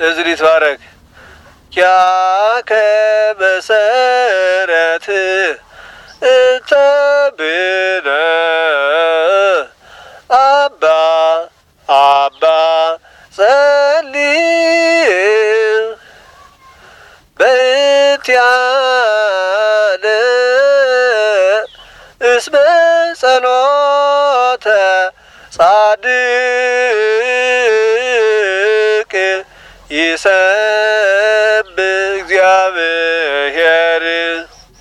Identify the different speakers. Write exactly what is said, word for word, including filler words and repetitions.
Speaker 1: እዝሪ ተባረክ ያከ መሰረት እተብነ አባ አባ ጸልይ በእንቲአነ እስመ ጸሎተ ጻድቅ ይሰብህ እግዚአብሔር